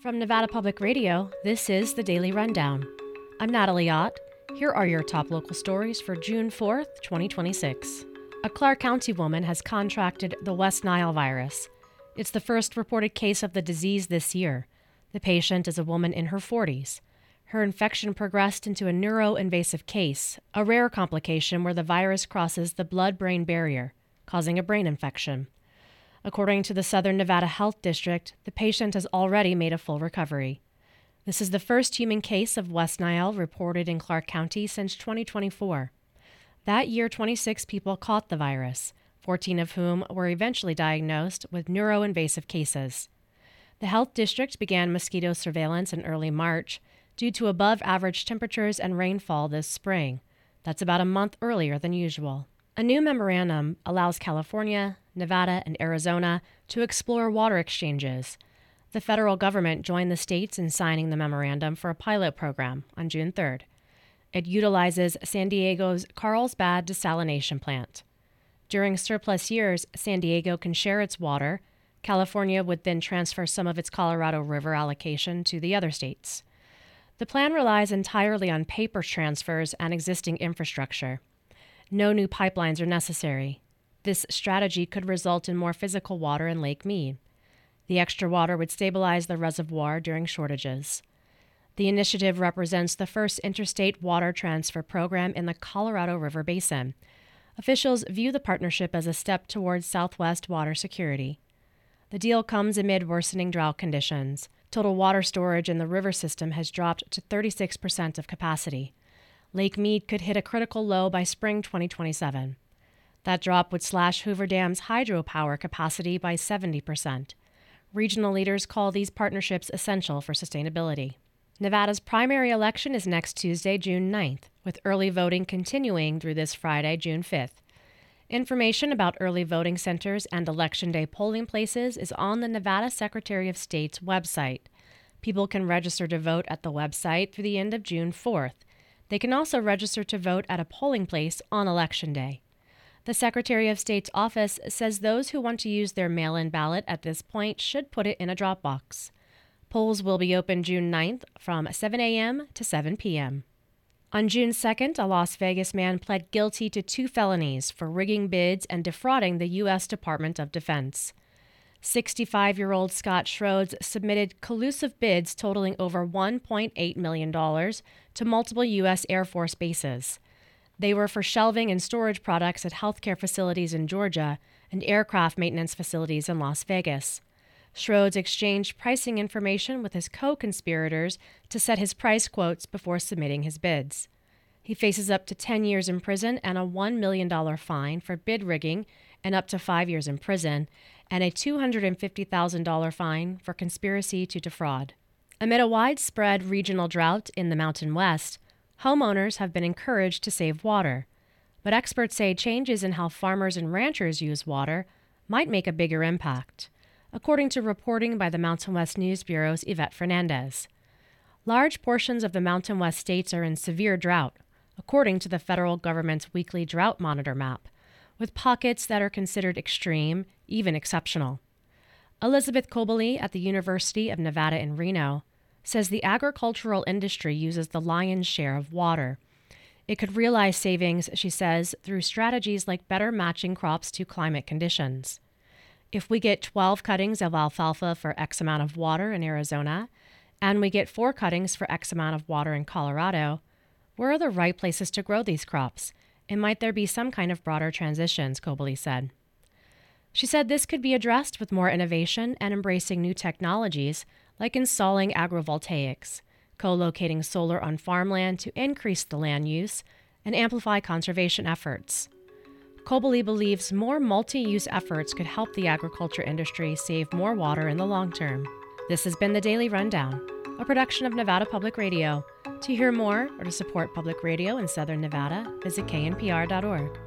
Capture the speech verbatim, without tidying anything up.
From Nevada Public Radio, this is the Daily Rundown. I'm Natalie Ott. Here are your top local stories for June fourth, twenty twenty-six. A Clark County woman has contracted the West Nile virus. It's the first reported case of the disease this year. The patient is a woman in her forties. Her infection progressed into a neuroinvasive case, a rare complication where the virus crosses the blood-brain barrier, causing a brain infection. According to the Southern Nevada Health District, the patient has already made a full recovery. This is the first human case of West Nile reported in Clark County since twenty twenty-four. That year, twenty-six people caught the virus, fourteen of whom were eventually diagnosed with neuroinvasive cases. The health district began mosquito surveillance in early March due to above-average temperatures and rainfall this spring. That's about a month earlier than usual. A new memorandum allows California, Nevada, and Arizona to explore water exchanges. The federal government joined the states in signing the memorandum for a pilot program on June third. It utilizes San Diego's Carlsbad desalination plant. During surplus years, San Diego can share its water. California would then transfer some of its Colorado River allocation to the other states. The plan relies entirely on paper transfers and existing infrastructure. No new pipelines are necessary. This strategy could result in more physical water in Lake Mead. The extra water would stabilize the reservoir during shortages. The initiative represents the first interstate water transfer program in the Colorado River Basin. Officials view the partnership as a step towards Southwest water security. The deal comes amid worsening drought conditions. Total water storage in the river system has dropped to thirty-six percent of capacity. Lake Mead could hit a critical low by spring twenty twenty-seven. That drop would slash Hoover Dam's hydropower capacity by seventy percent. Regional leaders call these partnerships essential for sustainability. Nevada's primary election is next Tuesday, June ninth, with early voting continuing through this Friday, June fifth. Information about early voting centers and Election Day polling places is on the Nevada Secretary of State's website. People can register to vote at the website through the end of June fourth. They can also register to vote at a polling place on Election Day. The Secretary of State's office says those who want to use their mail-in ballot at this point should put it in a drop box. Polls will be open June ninth from seven a.m. to seven p.m. On June second, a Las Vegas man pled guilty to two felonies for rigging bids and defrauding the U S Department of Defense. sixty-five-year-old Scott Schroeds submitted collusive bids totaling over one point eight million dollars to multiple U S Air Force bases. They were for shelving and storage products at healthcare facilities in Georgia and aircraft maintenance facilities in Las Vegas. Schroeds exchanged pricing information with his co-conspirators to set his price quotes before submitting his bids. He faces up to ten years in prison and a one million dollars fine for bid rigging and up to five years in prison, and a two hundred fifty thousand dollars fine for conspiracy to defraud. Amid a widespread regional drought in the Mountain West, homeowners have been encouraged to save water. But experts say changes in how farmers and ranchers use water might make a bigger impact, according to reporting by the Mountain West News Bureau's Yvette Fernandez. Large portions of the Mountain West states are in severe drought, according to the federal government's weekly drought monitor map, with pockets that are considered extreme, even exceptional. Elizabeth Cobley at the University of Nevada in Reno says the agricultural industry uses the lion's share of water. It could realize savings, she says, through strategies like better matching crops to climate conditions. If we get twelve cuttings of alfalfa for X amount of water in Arizona, and we get four cuttings for X amount of water in Colorado, where are the right places to grow these crops? And might there be some kind of broader transitions, Cobley said. She said this could be addressed with more innovation and embracing new technologies like installing agrovoltaics, co-locating solar on farmland to increase the land use and amplify conservation efforts. Cobley believes more multi-use efforts could help the agriculture industry save more water in the long term. This has been the Daily Rundown, a production of Nevada Public Radio. To hear more or to support public radio in Southern Nevada, visit K N P R dot org.